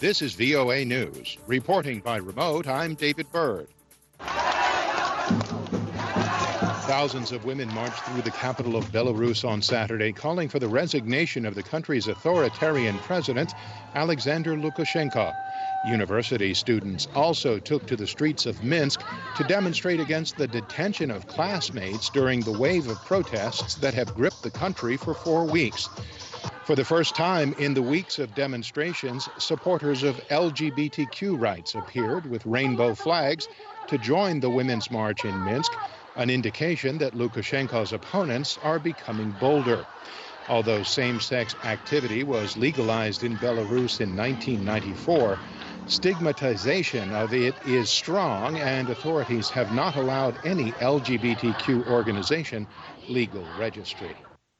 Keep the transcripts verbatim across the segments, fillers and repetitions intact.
This is V O A News. Reporting by remote, I'm David Byrd. Thousands of women marched through the capital of Belarus on Saturday, calling for the resignation of the country's authoritarian president, Alexander Lukashenko. University students also took to the streets of Minsk to demonstrate against the detention of classmates during the wave of protests that have gripped the country for four weeks. For the first time in the weeks of demonstrations, supporters of L G B T Q rights appeared with rainbow flags to join the Women's March in Minsk, an indication that Lukashenko's opponents are becoming bolder. Although same-sex activity was legalized in Belarus in nineteen ninety-four, stigmatization of it is strong, and authorities have not allowed any L G B T Q organization legal registry.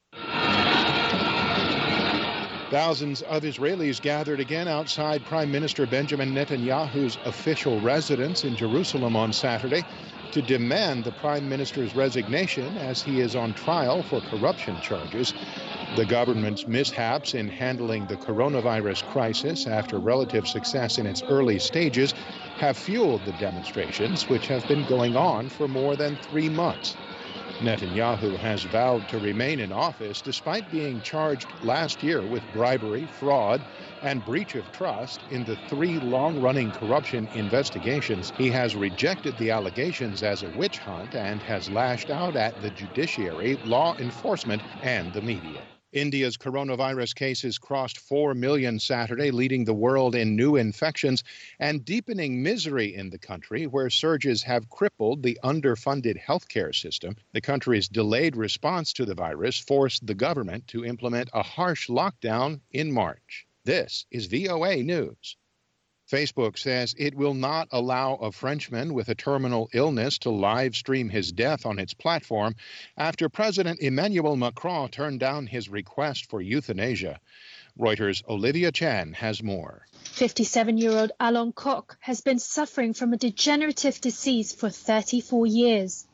Thousands of Israelis gathered again outside Prime Minister Benjamin Netanyahu's official residence in Jerusalem on Saturday to demand the Prime Minister's resignation as he is on trial for corruption charges. The government's mishaps in handling the coronavirus crisis after relative success in its early stages have fueled the demonstrations, which have been going on for more than three months. Netanyahu has vowed to remain in office despite being charged last year with bribery, fraud, and breach of trust in the three long-running corruption investigations. He has rejected the allegations as a witch hunt and has lashed out at the judiciary, law enforcement, and the media. India's coronavirus cases crossed four million Saturday, leading the world in new infections and deepening misery in the country, where surges have crippled the underfunded healthcare system. The country's delayed response to the virus forced the government to implement a harsh lockdown in March. This is V O A News. Facebook says it will not allow a Frenchman with a terminal illness to live stream his death on its platform after President Emmanuel Macron turned down his request for euthanasia. Reuters' Olivia Chan has more. fifty-seven-year-old Alon Koch has been suffering from a degenerative disease for thirty-four years.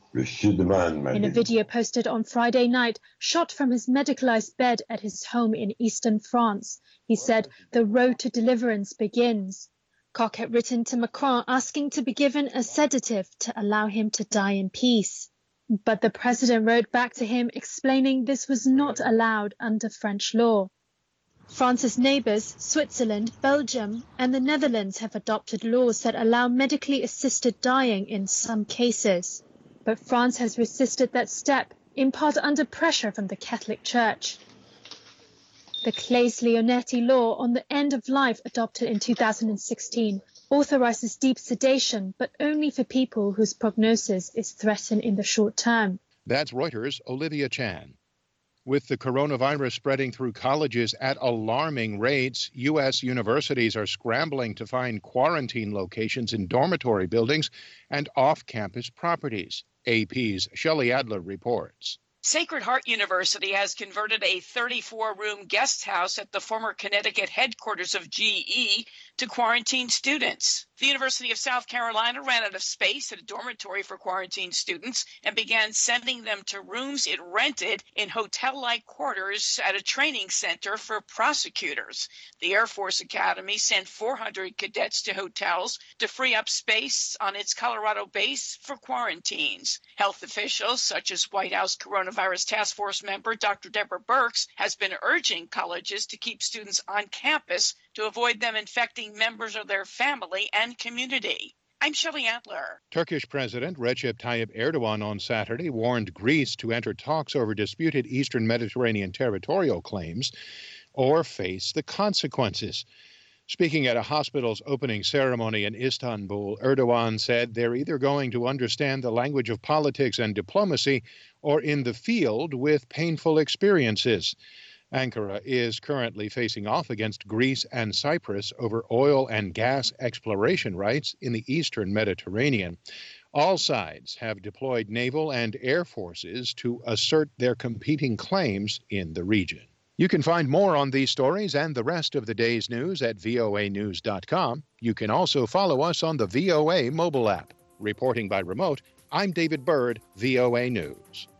In a video posted on Friday night, shot from his medicalized bed at his home in eastern France, he said, "The road to deliverance begins." Koch had written to Macron asking to be given a sedative to allow him to die in peace. But the president wrote back to him explaining this was not allowed under French law. France's neighbours, Switzerland, Belgium, and the Netherlands have adopted laws that allow medically assisted dying in some cases. But France has resisted that step, in part under pressure from the Catholic Church. The Claes-Leonetti law on the end of life, adopted in two thousand sixteen, authorizes deep sedation, but only for people whose prognosis is threatened in the short term. That's Reuters' Olivia Chan. With the coronavirus spreading through colleges at alarming rates, U S universities are scrambling to find quarantine locations in dormitory buildings and off-campus properties. A P's Shelley Adler reports. Sacred Heart University has converted a thirty-four room guest house at the former Connecticut headquarters of G E to quarantine students. The University of South Carolina ran out of space at a dormitory for quarantine students and began sending them to rooms it rented in hotel-like quarters at a training center for prosecutors. The Air Force Academy sent four hundred cadets to hotels to free up space on its Colorado base for quarantines. Health officials, such as White House Coronavirus Task Force member Doctor Deborah Birx, has been urging colleges to keep students on campus to avoid them infecting members of their family and community. I'm Shelley Adler. Turkish President Recep Tayyip Erdogan on Saturday warned Greece to enter talks over disputed Eastern Mediterranean territorial claims or face the consequences. Speaking at a hospital's opening ceremony in Istanbul, Erdogan said they're either going to understand the language of politics and diplomacy or in the field with painful experiences. Ankara is currently facing off against Greece and Cyprus over oil and gas exploration rights in the eastern Mediterranean. All sides have deployed naval and air forces to assert their competing claims in the region. You can find more on these stories and the rest of the day's news at V O A news dot com. You can also follow us on the V O A mobile app. Reporting by remote, I'm David Byrd, V O A News.